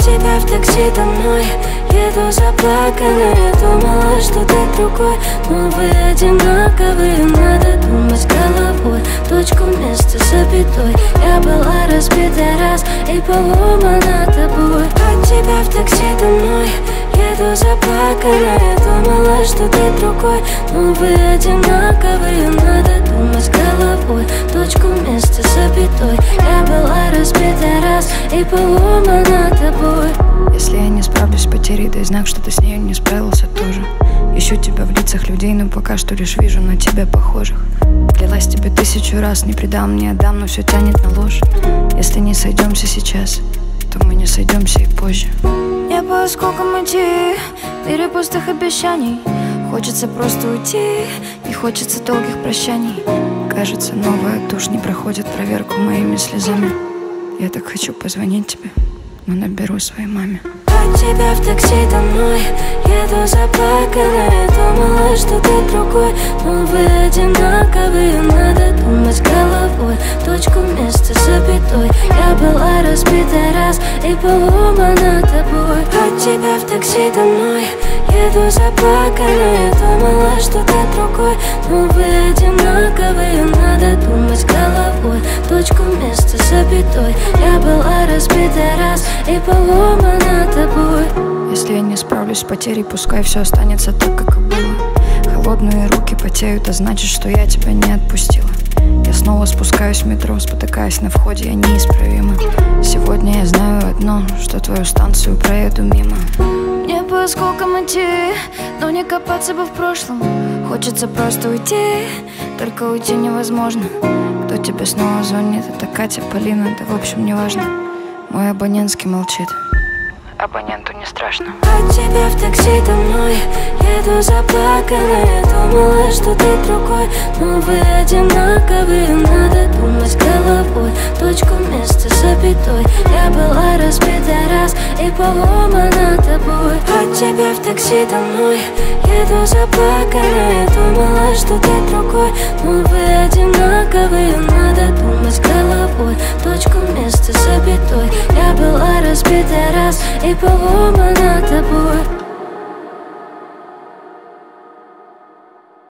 тебя в такси домой. Еду заплаканная, думала, что ты другой. Но вы одинаковые, надо думать головой. Точку вместо запятой. Я была разбита раз и поломана тобой. От тебя в такси домой. Еду заплаканная, думала, что ты другой. Но вы одинаковые, надо думать головой. Точку вместо запятой. Я была разбита раз и поломана тобой. Если я не справлюсь с потерей, дай знак, что ты с нею не справился тоже. Ищу тебя в лицах людей, но пока что лишь вижу на тебя похожих. Клялась тебе 1000 раз, не предам, не отдам, но все тянет на ложь. Если не сойдемся сейчас, то мы не сойдемся и позже. Не по осколкам идти, в мире пустых обещаний. Хочется просто уйти, не хочется долгих прощаний. Кажется, новая тушь не проходит проверку моими слезами. Я так хочу позвонить тебе, но наберу своей маме. От тебя в такси домой. Еду заплаканная, думала, что ты другой. Но вы одинаковые, надо думать головой. Точку вместо запятой. Я была разбита раз и поломана тобой. От тебя в такси домой. Еду заплаканная, думала, что ты другой. Но вы одинаковые, надо думать головой. Точку вместо запятой. Я была разбита раз и поломана тобой. Если я не справлюсь с потерей, пускай все останется так, как и было. Холодные руки потеют, а значит, что я тебя не отпустила. Я снова спускаюсь в метро, спотыкаясь на входе, я неисправима. Сегодня я знаю одно, что твою станцию проеду мимо. Мне по осколкам идти, но не копаться бы в прошлом. Хочется просто уйти, только уйти невозможно. Кто тебе снова звонит? Это Катя, Полина, да в общем не важно. Мой абонентский молчит. Абоненту не страшно. От тебя в такси домой. Еду заплаканная, думала, что ты другой. Но вы одинаковые, надо думать головой. Точку вместо запятой. Я была разбита раз и поломана тобой. От тебя в такси домой. Еду заплаканная, думала, что ты другой. Но вы одинаковые, надо думать головой. Точку вместо запятой. Я была разбита раз и поломана тобой.